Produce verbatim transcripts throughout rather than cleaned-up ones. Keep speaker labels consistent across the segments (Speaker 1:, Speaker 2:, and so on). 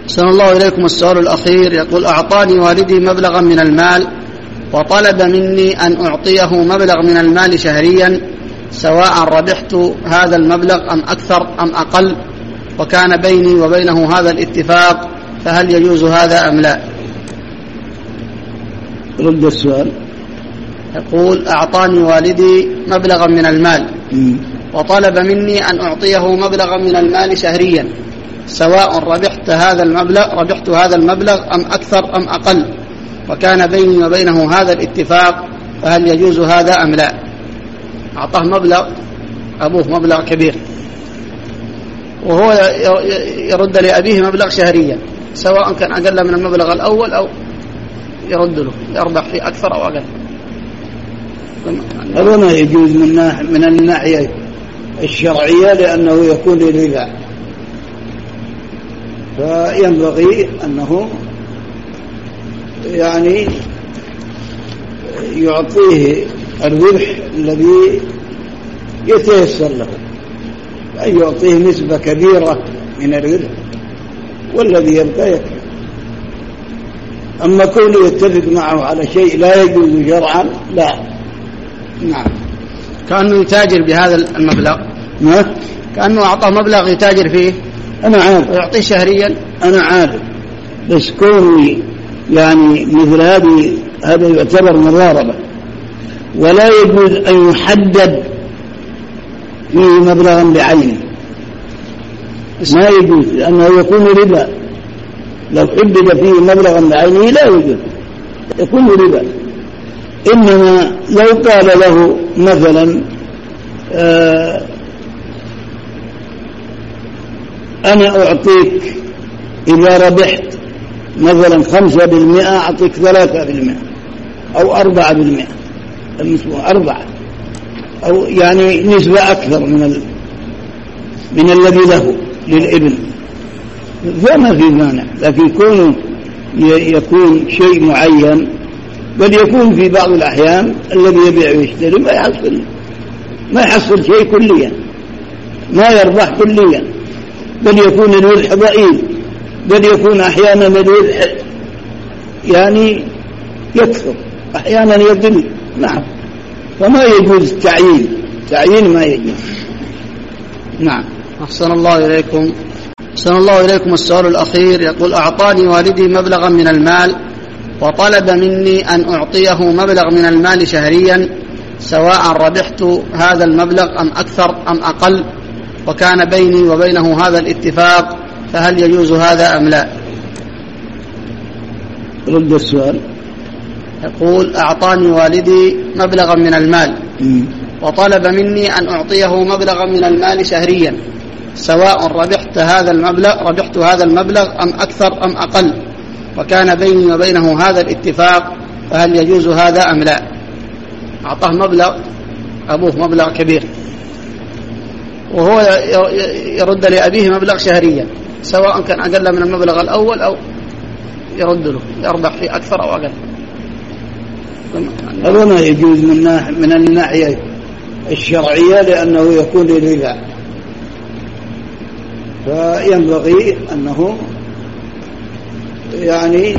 Speaker 1: أحسن الله إليكم. السؤال الأخير يقول: أعطاني والدي مبلغا من المال وطلب مني أن أعطيه مبلغ من المال شهريا، سواء ربحت هذا المبلغ أم أكثر أم أقل، وكان بيني وبينه هذا الاتفاق، فهل يجوز هذا أم لا؟
Speaker 2: رد السؤال.
Speaker 1: يقول: أعطاني والدي مبلغا من المال
Speaker 2: م.
Speaker 1: وطلب مني أن أعطيه مبلغا من المال شهريا، سواء ربحت هذا المبلغ ربحت هذا المبلغ أم أكثر أم أقل، وكان بيني وبينه هذا الاتفاق، فهل يجوز هذا أم لا؟ أعطاه مبلغ أبوه مبلغ كبير، وهو يرد لأبيه مبلغ شهريا، سواء كان أقل من المبلغ الأول أو يرد له يربح فيه أكثر أو أقل.
Speaker 2: هذا ما يجوز من من الناحية الشرعية، لأنه يكون ربا، فينبغي أنه يعني يعطيه الربح الذي يتيسر له، أن يعطيه نسبة كبيرة من الربح والذي يبقى يكفي. أما كونه يتفق معه على شيء لا يجوز شرعا لا.
Speaker 1: نعم. كأنه يتاجر بهذا المبلغ.
Speaker 2: نعم.
Speaker 1: كأنه أعطاه مبلغ يتاجر فيه.
Speaker 2: أنا عارف.
Speaker 1: ويعطيه شهريا.
Speaker 2: أنا عارف، بس كوني يعني مثل هذه هذا يعتبر مضاربة، ولا يجوز أن يحدد فيه مبلغا بعينه، ما يجوز، لأنه يكون ربا. لو حدد فيه مبلغا بعينه لا يجوز، يكون ربا. إنما لو قال له مثلا آه أنا أعطيك إذا ربحت مثلا خمسة بالمئة أعطيك ثلاثة بالمئة أو أربعة بالمئة، المسموع أربعة، أو يعني نسبة أكثر من ال... من الذي له للابن، فما في مانع. لكن كونه يكون شيء معين، بل يكون في بعض الأحيان الذي يبيع ويشتري ما يحصل ما يحصل شيء كليا، ما يربح كليا، بل يكون الربح ضئيل، بل يكون أحيانا الربح يعني يكثر، أحيانا يقل. نعم. فما يجوز تعيين تعيين ما يجوز.
Speaker 1: نعم. أحسن الله إليكم. أحسن الله إليكم. السؤال الأخير يقول: أعطاني والدي مبلغا من المال وطلب مني أن أعطيه مبلغ من المال شهريا، سواء ربحت هذا المبلغ أم أكثر أم أقل، وكان بيني وبينه هذا الاتفاق، فهل يجوز هذا أم لا؟
Speaker 2: رد السؤال.
Speaker 1: يقول: أعطاني والدي مبلغا من المال
Speaker 2: م.
Speaker 1: وطلب مني أن أعطيه مبلغا من المال شهريا، سواء ربحت هذا المبلغ ربحت هذا المبلغ أم أكثر أم أقل، وكان بيني وبينه هذا الاتفاق، فهل يجوز هذا أم لا؟ أعطاه مبلغ أبوه مبلغ كبير، وهو يرد لأبيه مبلغ شهريا، سواء كان أقل من المبلغ الأول أو يرد له يربح فيه أكثر أو أقل.
Speaker 2: هذا ما يجوز من من الناحية الشرعية، لأنه يكون ربا، فينبغي أنه يعني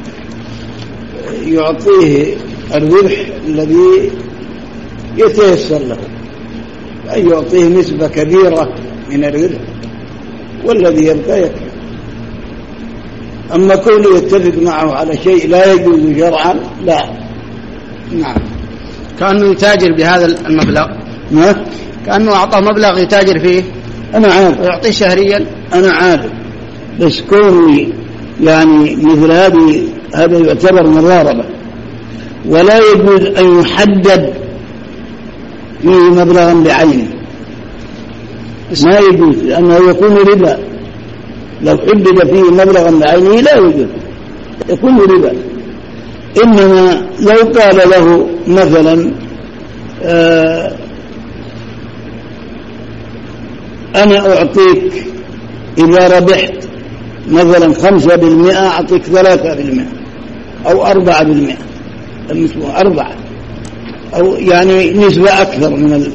Speaker 2: يعطيه الربح الذي يتيسر له، أن يعطيه نسبة كبيرة من الربح والذي يبقى يكفي. أما كونه يتفق معه على شيء لا يجوز شرعا لا.
Speaker 1: نعم. كأنه يتاجر بهذا المبلغ.
Speaker 2: نعم.
Speaker 1: كأنه أعطاه مبلغ يتاجر فيه.
Speaker 2: أنا عارف.
Speaker 1: ويعطيه شهريا.
Speaker 2: أنا عارف، بس كوني يعني مثل هذه هذا يعتبر مضاربة، ولا يجوز أن يحدد فيه مبلغا بعينه، ما يجوز، لأنه يكون ربا. لو حدد فيه مبلغا بعينه لا يجوز، يكون ربا. إنما لو قال له مثلا آه أنا أعطيك إذا ربحت مثلا خمسة بالمئة أعطيك ثلاثة بالمئة أو أربعة بالمئة، المسموع أربعة، أو يعني نسبة أكثر من ال...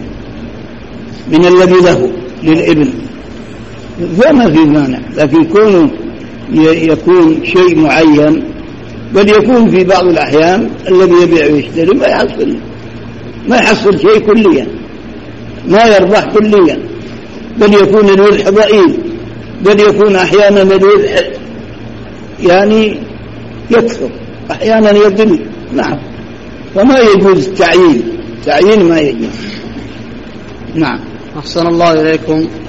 Speaker 2: من الذي له للابن، فما في مانع. لكن كونه يكون شيء معين، بل يكون في بعض الأحيان الذي يبيع ويشتري ما يحصل ما يحصل شيء كليا، ما يربح كليا، بل يكون الربح ضئيل، بل يكون أحيانا الربح يعني يكثر، أحيانا يقل. نعم، فما يجوز التعيين، تعيين ما يجوز. نعم.
Speaker 1: أحسن الله إليكم.